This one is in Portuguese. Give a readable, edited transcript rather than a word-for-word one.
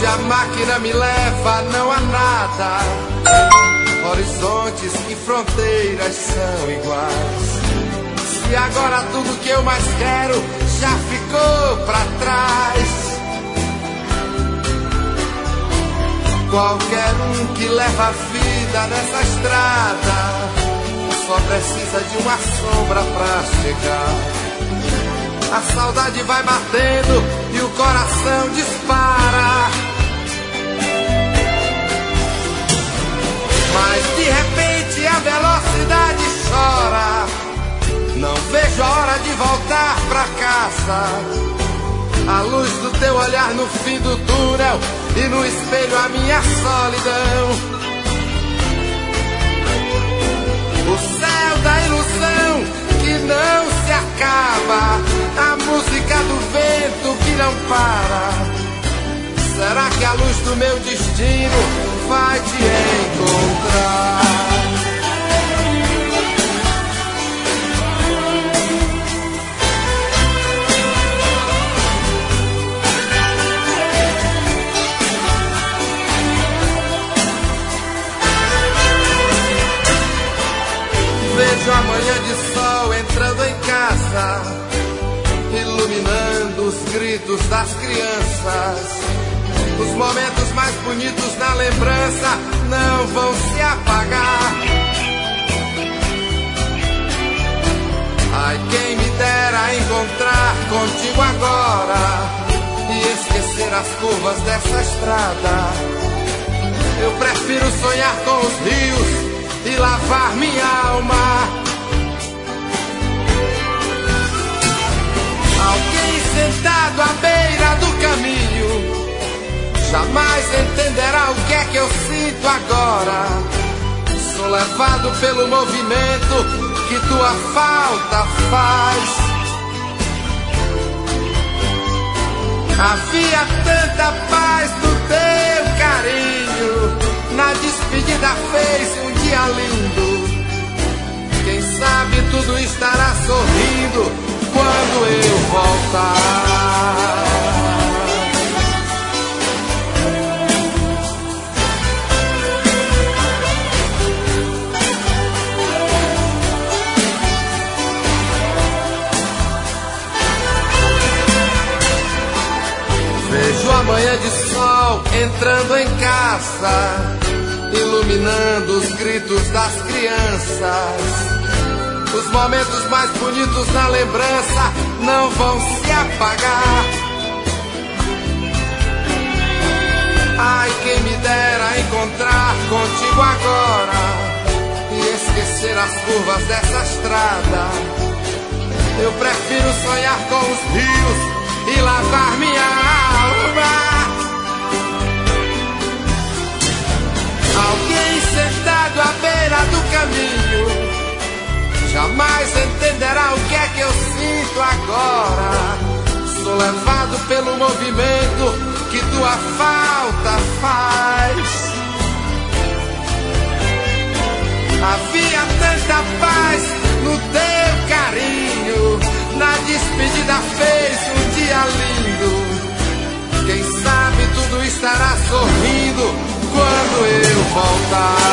Onde a máquina me leva não há nada. Horizontes e fronteiras são iguais. E agora tudo que eu mais quero já ficou pra trás. Qualquer um que leva a vida nessa estrada só precisa de uma sombra pra chegar. A saudade vai batendo e o coração dispara. Mas de repente a velocidade chora. Não vejo a hora de voltar pra casa. A luz do teu olhar no fim do túnel e no espelho a minha solidão. O céu da ilusão que não se acaba. A música do vento que não para. Será que a luz do meu destino vai te encontrar? Vejo a manhã de sol entrando em casa, iluminando os gritos das crianças. Os momentos mais bonitos na lembrança não vão se apagar. Ai, quem me dera encontrar contigo agora e esquecer as curvas dessa estrada. Eu prefiro sonhar com os rios e lavar minha alma. Alguém sentado à beira do caminho jamais entenderá o que é que eu sinto agora. Sou levado pelo movimento que tua falta faz. Havia tanta paz no teu carinho. Na despedida fez um dia lindo. Quem sabe tudo estará sorrindo quando eu voltar. Vejo a manhã de sol entrando em casa, iluminando os gritos das crianças. Os momentos mais bonitos na lembrança não vão se apagar. Ai, quem me dera encontrar contigo agora e esquecer as curvas dessa estrada. Eu prefiro sonhar com os rios e lavar minha alma. Alguém sentado à beira do caminho jamais entenderá o que é que eu sinto agora. Sou levado pelo movimento que tua falta faz. Havia tanta paz no teu carinho. Na despedida fez um dia lindo. Quem sabe tudo estará sorrindo quando eu voltar.